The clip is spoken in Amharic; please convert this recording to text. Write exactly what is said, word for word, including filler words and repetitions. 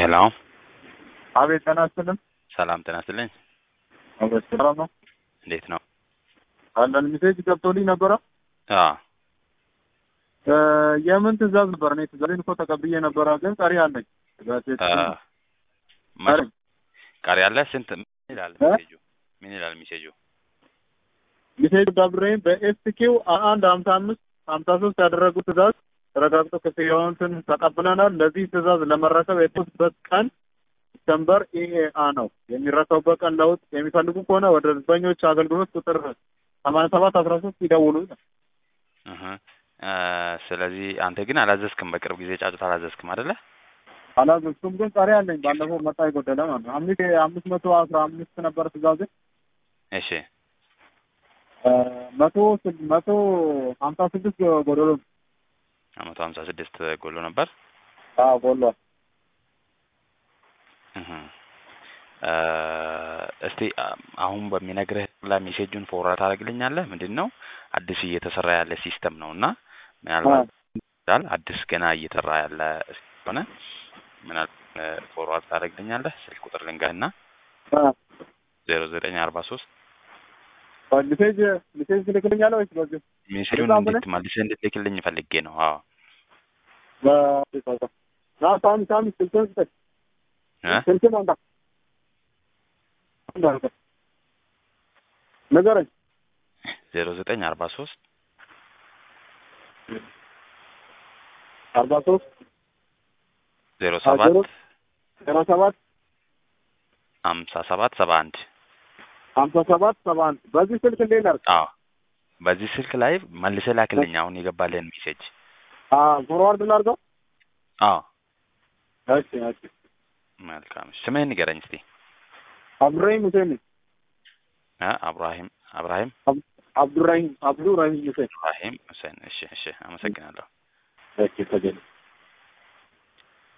ሄሎ አቤት ጤና ይስጥልኝ። ሰላም ጤና ይስጥልኝ። አቤት ሰላም ነው። እንዴት ነው? አንዳንድ ሜሴጅ ገብቶልኝ ነበረ። አዎ እ የምን ትእዛዝ ነበር? እኔ ትእዛዜን እኮ ተቀብዬ ነበረ፣ ግን ቀሪ አለኝ። አ ቀሪ ቀሪ አለ። ስንት ምን ይላል ሜሴጁ? ምን ይላል ሜሴጁ? ሜሴጅ ዳብሬን በኤስኪው አንድ ሀምሳ አምስት ሀምሳ ሶስት ያደረጉት ትእዛዝ ተረጋግጦ ክፍያውን ተቀብለናል። ለዚህ ትእዛዝ ለመረከብ የተወሰነበት ቀን ዲሰምበር ኢኤአ ነው። የሚረከቡበት ቀን ለውጥ የሚፈልጉ ከሆነ ወደ ደንበኞች አገልግሎት ቁጥር ሰማንያ ሰባት አስራ ሶስት ይደውሉ። እህ እ ስለዚህ አንተ ግን አላዘዝክም። በቅርብ ጊዜ ጫጩት አላዘዝክም አይደለ? አላዘዝኩም፣ ግን ቀሪ አለኝ። ባለፈው መጣ ይጎደለ ማለት ነው። አምስት አምስት መቶ አስራ አምስት ነበር ትእዛዝ። እሺ እ መቶ መቶ ሀምሳ ስድስት ጎዶሎ መቶ ሀምሳ ስድስት ጎሎ ነበር። አዎ ጎሏል። እህ እ እስቲ አሁን በሚነግርህ ላይ ሜሴጁን ፎርዋርድ ታደርግልኛለህ? ምንድነው አዲስ እየተሰራ ያለ ሲስተም ነውና ምናልባት ዳል አዲስ ገና እየተሰራ ያለ ሆነ ምናልባት ፎርዋርድ ታደርግልኛለህ? ስልክ ቁጥር ልንገርህና ዜሮ ዘጠኝ አርባ ሶስት ሜሴጅ ሜሴጅ ልክልኛለህ ወይስ በዚህ ሜሴጁን እንዴት መልሰህ እንድትልክልኝ ፈልጌ ነው። አዎ በ ና ሳም ሳም ስልክህን ስጠኝ እ ስልክህን አንተ ንገረኝ። ዜሮ ዘጠኝ አርባ ሶስት አርባ ሶስት ዜሮ ሰባት ዜሮ ሰባት ሀምሳ ሰባት ሰባ አንድ ሀምሳ ሰባት ሰባ አንድ በዚህ ስልክ እንዴት ላድርግ? አዎ በዚህ ስልክ ላይ መልሰህ ላክልኝ አሁን የገባልህን ሜሴጅ። አዎ ፎርዋርድ ላድርገው? አዎ እሺ እሺ መልካም። ስምህን ንገረኝ እስቲ። አብዱራሂም ሁሴን። አ አብራሂም አብራሂም አብዱራሂም አብዱራሂም ሁሴን አብራሂም ሁሴን። እሺ እሺ አመሰግናለሁ። እሺ ተገኘ